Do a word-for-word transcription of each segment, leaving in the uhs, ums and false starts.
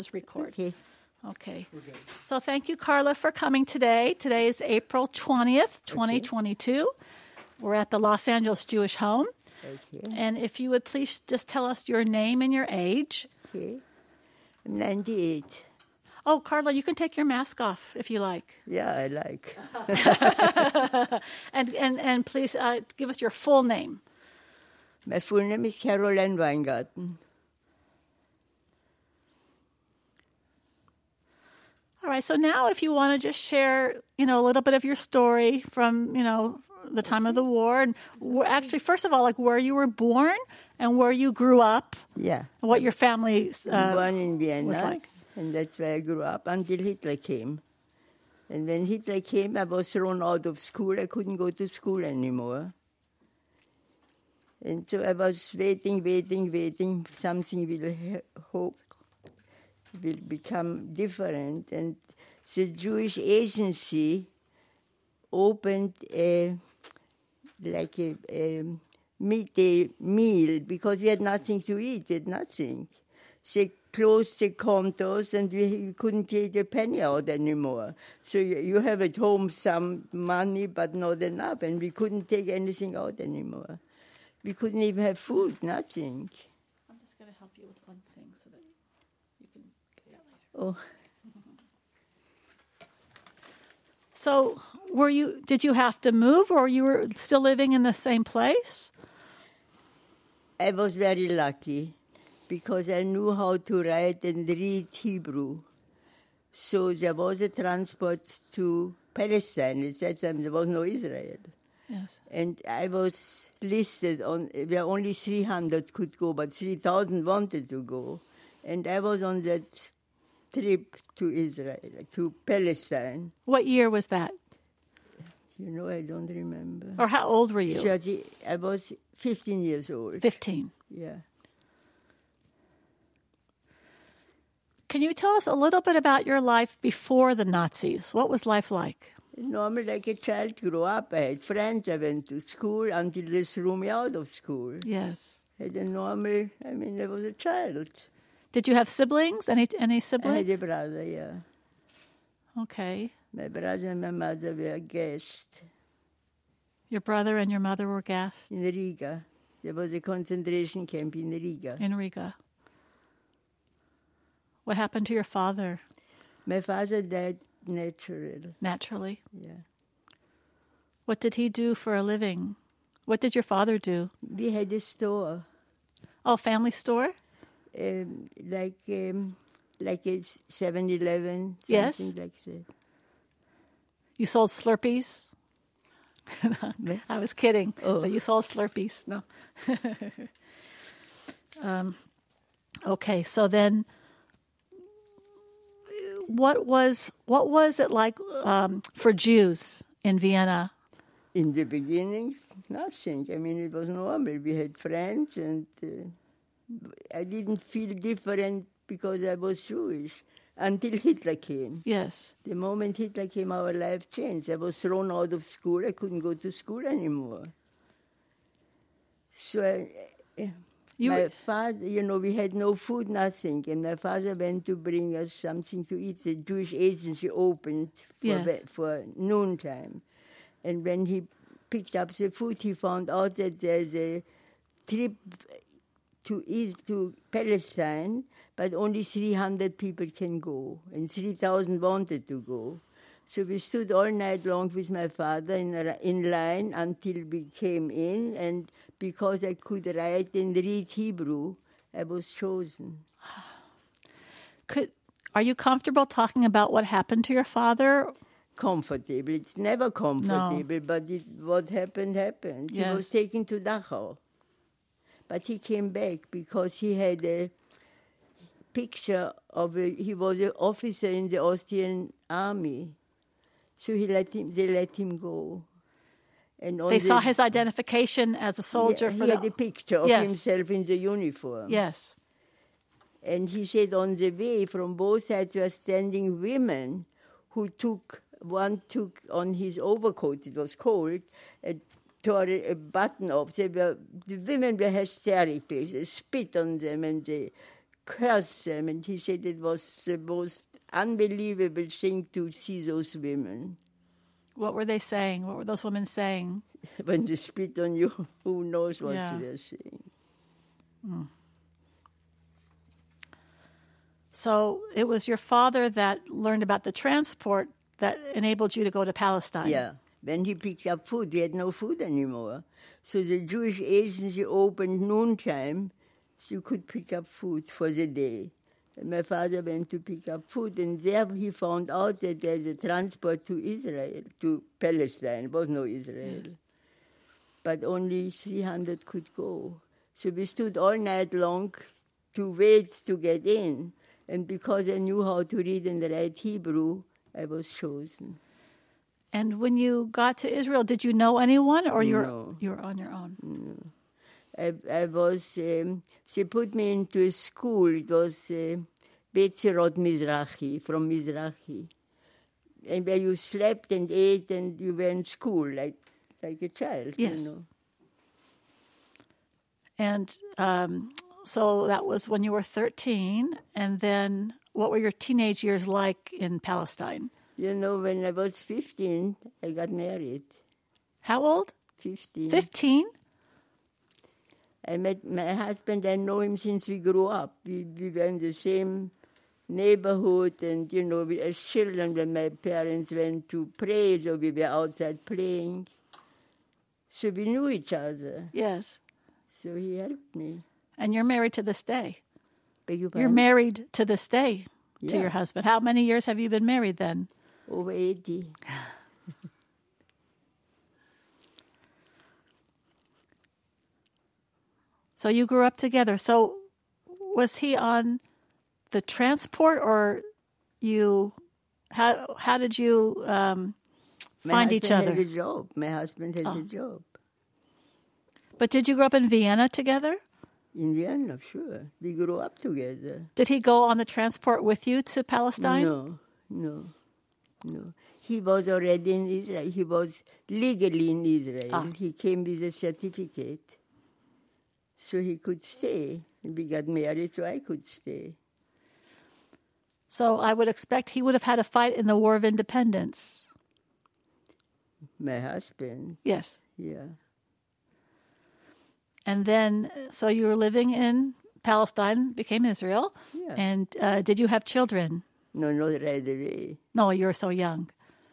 record. Okay. Okay. Okay. So thank you, Carla, for coming today. Today is April twentieth, twenty twenty-two. Okay. We're at the Los Angeles Jewish Home. Okay. And if you would please just tell us your name and your age. Okay. I'm ninety-eight. Oh, Carla, you can take your mask off if you like. Yeah, I like. and, and, and please uh, give us your full name. My full name is Caroline Weingarten. All right, so now if you want to just share, you know, a little bit of your story from, you know, the time of the war, and actually, first of all, like where you were born and where you grew up. Yeah. And what your family uh, born in Vienna, was like. And that's where I grew up until Hitler came. And when Hitler came, I was thrown out of school. I couldn't go to school anymore. And so I was waiting, waiting, waiting. Something will ha- hope will become different. And the Jewish Agency opened a, like a, a midday meal because we had nothing to eat. We had nothing. They closed the counters and we couldn't take a penny out anymore. So you, you have at home some money, but not enough, and we couldn't take anything out anymore. We couldn't even have food, nothing. I'm just going to help you with one thing so that you can get that later. Oh. So were you, did you have to move, or you were still living in the same place? I was very lucky, because I knew how to write and read Hebrew. So there was a transport to Palestine. At that time, there was no Israel. Yes. And I was listed on, where only three hundred could go, but three thousand wanted to go. And I was on that trip to Israel, to Palestine. What year was that? You know, I don't remember. Or how old were you? thirty, I was fifteen years old. fifteen. Yeah. Can you tell us a little bit about your life before the Nazis? What was life like? Normal, like a child grew up. I had friends. I went to school until they threw me out of school. Yes. I had a normal, I mean, I was a child. Did you have siblings? Any any I siblings? had a brother, yeah. Okay. My brother and my mother were guests. Your brother and your mother were gassed? In Riga. There was a concentration camp in Riga. In Riga. What happened to your father? My father died natural. Naturally? Yeah. What did he do for a living? What did your father do? We had a store. Oh, family store? Um, like um, like a seven eleven, something Yes. like that. You sold Slurpees? I was kidding. Oh. So you sold Slurpees? No. um, okay, so then what was what was it like um, for Jews in Vienna? In the beginning, nothing. I mean, it was normal. We had friends, and uh, I didn't feel different because I was Jewish until Hitler came. Yes. The moment Hitler came, our life changed. I was thrown out of school. I couldn't go to school anymore. So I, You my were- father, you know, we had no food, nothing. And my father went to bring us something to eat. The Jewish Agency opened for, Yes. be- for noontime. And when he picked up the food, he found out that there's a trip to east to Palestine, but only three hundred people can go, and three thousand wanted to go. So we stood all night long with my father in, in line until we came in, and because I could write and read Hebrew, I was chosen. Could are you comfortable talking about what happened to your father? Comfortable. It's never comfortable, but it, what happened, happened. He was Yes. taken to Dachau. But he came back because he had a picture of a, he was an officer in the Austrian army. So he let him, they let him go. And on They the, saw his identification as a soldier yeah, for he had the a picture of Yes. himself in the uniform. Yes. And he said on the way from both sides were standing women who took, one took on his overcoat, it was cold, and tore a button off. They were, the women were hysterical. They spit on them and they cursed them, and he said it was the most unbelievable thing to see those women. What were they saying? What were those women saying? When they spit on you, who knows what Yeah. they were saying. Mm. So it was your father that learned about the transport that enabled you to go to Palestine. Yeah. When he picked up food, we had no food anymore. So the Jewish agency opened noontime, so you could pick up food for the day. And my father went to pick up food, and there he found out that there's a transport to Israel, to Palestine. There was no Israel. Yes. But only three hundred could go. So we stood all night long to wait to get in. And because I knew how to read and write Hebrew, I was chosen. And when you got to Israel, did you know anyone, or you were, No. you were on your own? No. I, I was, um, she put me into a school. It was uh, Beit Zerot Mizrahi, from Mizrahi. And where you slept and ate and you were in school, like like a child, yes. you know. And um, so that was when you were thirteen. And then what were your teenage years like in Palestine? You know, when I was fifteen, I got married. How old? fifteen. fifteen? I met my husband. I know him since we grew up. We, we were in the same neighborhood, and, you know, we, as children, when my parents went to pray, so we were outside playing. So we knew each other. Yes. So he helped me. And you're married to this day. Beg your You're pardon? married to this day to Yeah. your husband. How many years have you been married then? Over eighty. So you grew up together. So was he on the transport, or you? How how did you um, My find each husband other? had a job. My husband had Oh. a job. But did you grow up in Vienna together? In Vienna, sure. We grew up together. Did he go on the transport with you to Palestine? No, no, no. He was already in Israel. He was legally in Israel. Ah. He came with a certificate. So he could stay. We got married, so I could stay. So I would expect he would have had a fight in the War of Independence. My husband, Yes. yeah. And then, so you were living in Palestine, became Israel. Yeah. And uh, did you have children? No, not right away. No, you were so young.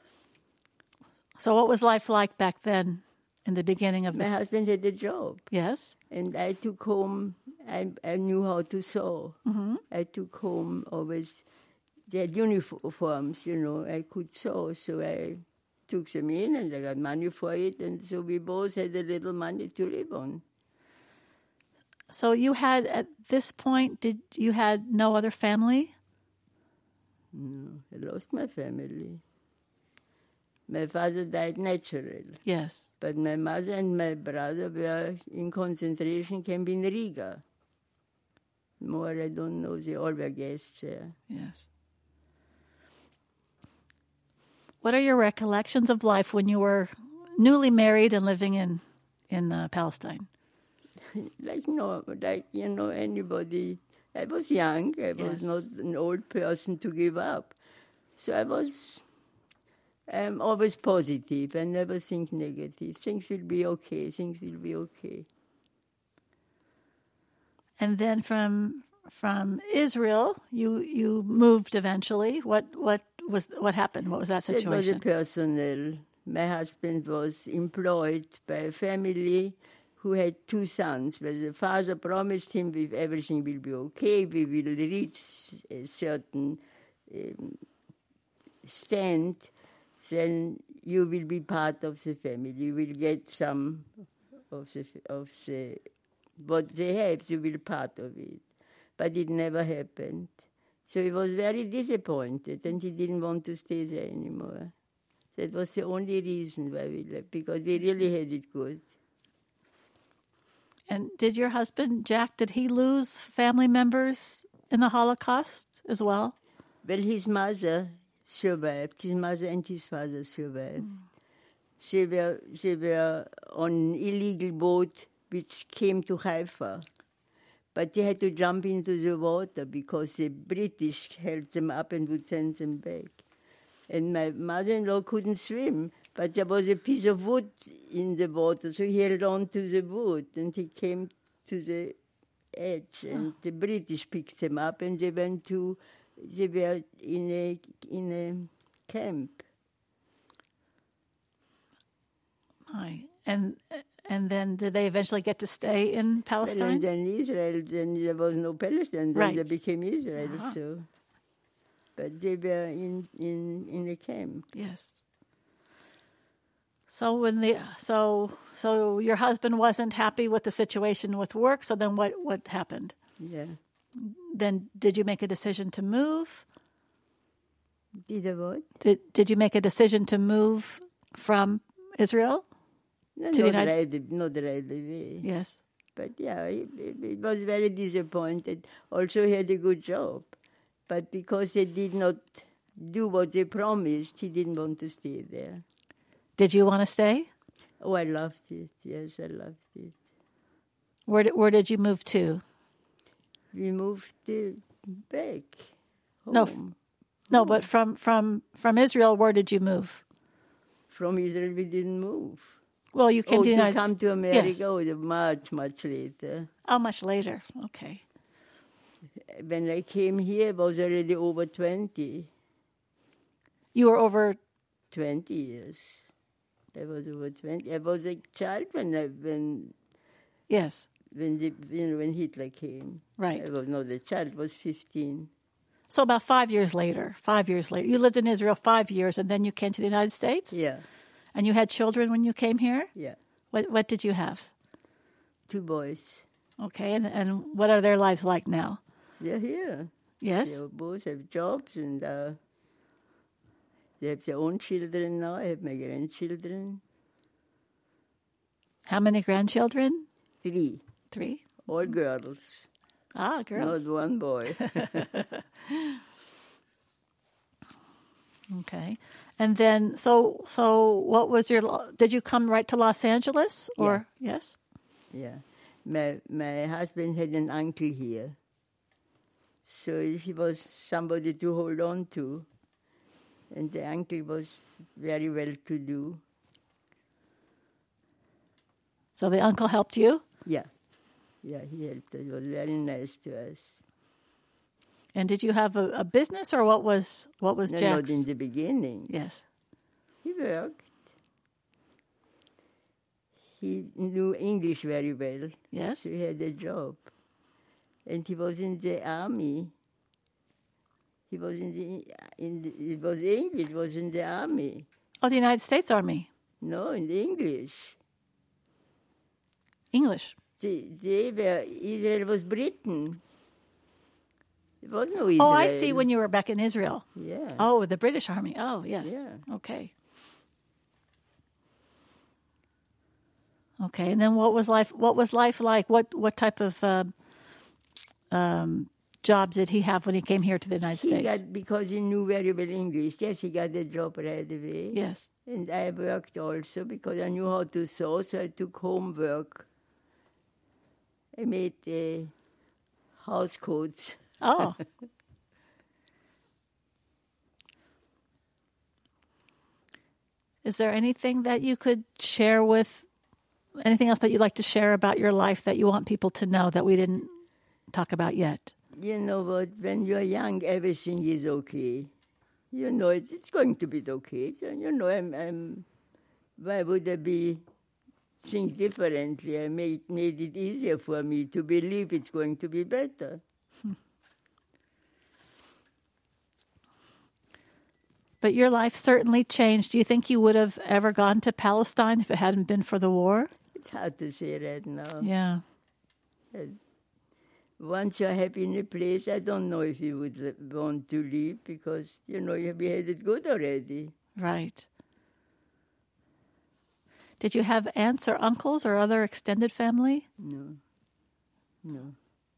So what was life like back then in the beginning of My this? husband had a job. Yes? And I took home, I, I knew how to sew. Mm-hmm. I took home always, they had uniforms, you know, I could sew. So I took them in and I got money for it. And so we both had a little money to live on. So you had, at this point, did you had no other family? No, I lost my family. My father died natural. Yes. But my mother and my brother were in concentration camp in Riga. More I don't know, they all were guests there. Yes. What are your recollections of life when you were newly married and living in, in uh, Palestine? Like no, like you know, anybody. I was young. I Yes. was not an old person to give up. So I was. I'm always positive. I never think negative. Things will be okay. Things will be okay. And then from from Israel, you you moved eventually. What what was what happened? What was that That was a situation? personal. My husband was employed by a family who had two sons. But the father promised him, if everything will be okay, we will reach a certain um, stand, then you will be part of the family. You will get some of the, of the what they have, you will be part of it. But it never happened. So he was very disappointed, and he didn't want to stay there anymore. That was the only reason why we left, because we really had it good. And did your husband, Jack, did he lose family members in the Holocaust as well? Well, his mother survived. His mother and his father survived. Mm. They were they were on an illegal boat which came to Haifa. but they had to jump into the water because the British held them up and would send them back. And my mother-in-law couldn't swim, but there was a piece of wood in the water, so he held on to the wood, and he came to the edge, and oh. the British picked them up, and they went to, they were in a in a camp. Hi. And and then did they eventually get to stay in Palestine? Well, and then Israel, then there was no Palestine, then right. they became Israel, uh-huh. so. But they were in, in, in a camp. Yes. So when the so so your husband wasn't happy with the situation with work, so then what, what happened? Yeah. Then did you make a decision to move? Did I what? Did did you make a decision to move from Israel? No, to not, the United... right, not right away. Yes. But yeah, it, it, it was very disappointed. Also, he had a good job. But because they did not do what they promised, he didn't want to stay there. Did you want to stay? Oh, I loved it. Yes, I loved it. Where did, where did you move to? We moved uh, back home. No, f- no, but from, from, from Israel, where did you move? From Israel, we didn't move. Well, you came oh, to the to United come to America, yes. oh, much, much later. Oh, much later. Okay. When I came here, I was already over twenty. You were over... twenty years. I was over twenty. I was a child when I, when... Yes. When, the, you know, when Hitler came. Right. I was not a child, I was fifteen. So about five years later, five years later. You lived in Israel five years, and then you came to the United States? Yeah. And you had children when you came here? Yeah. What What did you have? Two boys. Okay, and, and what are their lives like now? They're here. Yes? They both have jobs, and uh, they have their own children now. I have my grandchildren. How many grandchildren? Three. Three? All girls. Ah, girls. Not one boy. Okay. And then, so so what was your, did you come right to Los Angeles? Or Yeah. Yes? Yeah. My, my husband had an uncle here. So he was somebody to hold on to. And the uncle was very well to do. So the uncle helped you? Yeah. Yeah, he helped us. He was very nice to us. And did you have a, a business, or what was what was No, Jack's? not in the beginning. Yes. He worked. He knew English very well. Yes. So he had a job. And he was in the army. He was in the, in the it was English, was in the army. Oh, the United States Army. No, in the English. English. They, they were, Israel was Britain. There was no Israel. Oh, I see, when you were back in Israel. Yeah. Oh, the British Army. Oh, yes. Yeah. Okay. Okay, and then what was life? What was life like? What what type of uh, um, jobs did he have when he came here to the United He States? got, because he knew very well English, yes, he got a job right away. Yes. And I worked also because I knew how to sew, so I took homework. I made uh, house coats. Oh. Is there anything that you could share with, anything else that you'd like to share about your life that you want people to know that we didn't talk about yet? You know what, when you're young, everything is okay. You know, it, it's going to be okay. So, you know, I'm, I'm, why would I be think differently? I made, made it easier for me to believe it's going to be better. But your life certainly changed. Do you think you would have ever gone to Palestine if it hadn't been for the war? It's hard to say right now. Yeah. Once you're happy in a place, I don't know if you would want to leave because, you know, you have had it good already. Right. Did you have aunts or uncles or other extended family? No. No.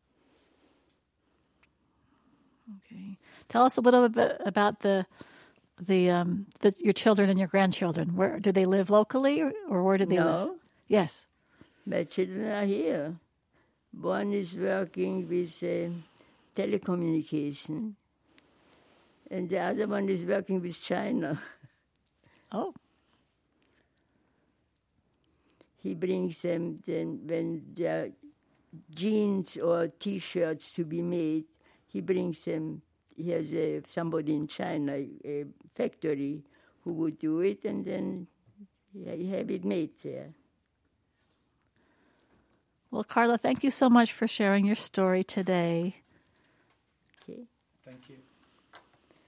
Okay. Tell us a little bit about the the um the, your children and your grandchildren. Where do they live locally, or, or where do they no. live? Yes. My children are here. One is working with uh, telecommunication, and the other one is working with China. Oh. He brings them, then when there are jeans or T-shirts to be made, he brings them. He has a, somebody in China, a factory, who would do it, and then he have it made there. Well, Carla, thank you so much for sharing your story today.